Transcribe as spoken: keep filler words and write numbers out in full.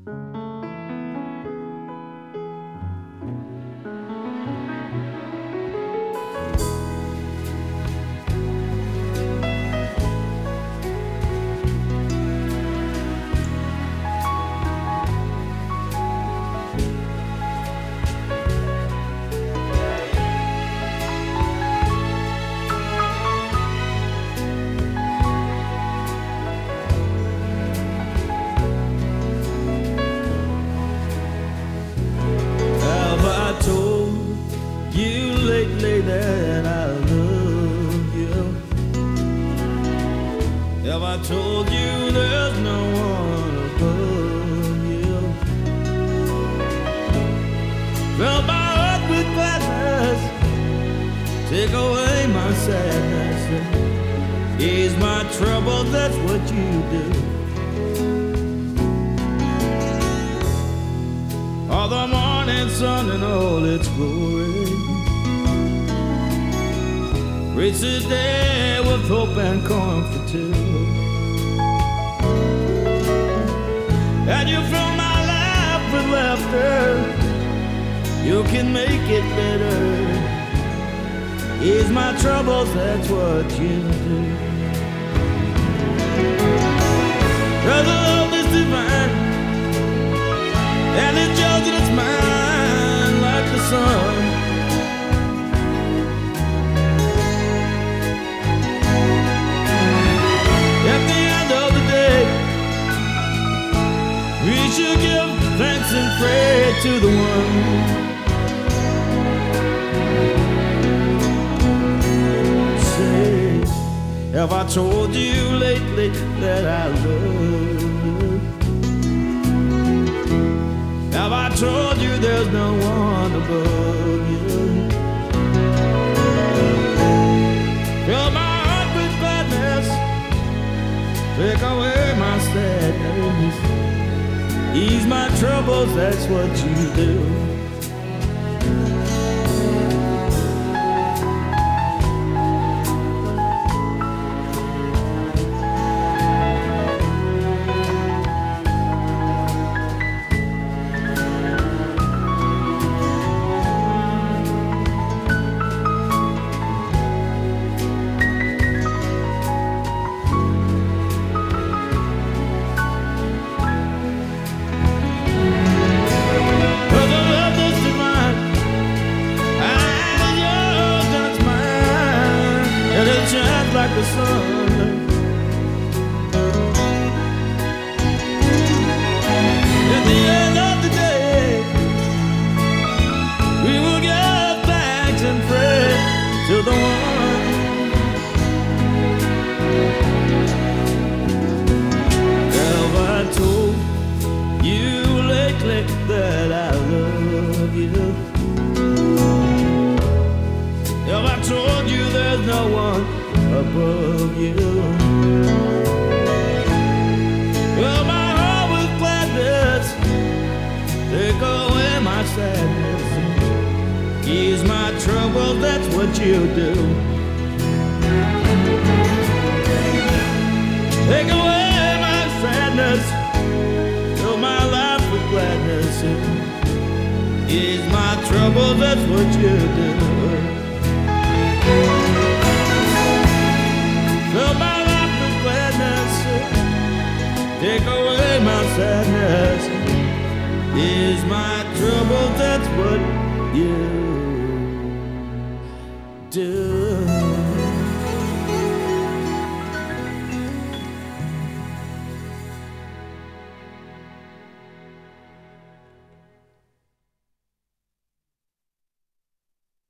That I love you. Have I told you there's no one above you? Fill my heart with gladness, take away my sadness, ease my trouble, that's what you do. All the morning sun and all its glory, reach the day with hope and comfort too. And you fill my life with laughter, you can make it better. Ease my troubles, that's what you do. Cause the love is divine, and it's yours and it's mine like the sun. We should give thanks and pray to the one. Say, have I told you lately that I love you? Have I told you there's no one above you? Fill my heart with gladness, take away my sadness, ease my troubles, that's what you do. Like the sun. At the end of the day, we will give thanks and pray to the one. Have I told you lately that I love you? Have I told you there's no one above you? Fill my heart with gladness, take away my sadness, ease my trouble, that's what you do. Take away my sadness, fill my life with gladness, ease my trouble, that's what you do. Fill my life with gladness, take away my sadness, ease my trouble, that's what you do.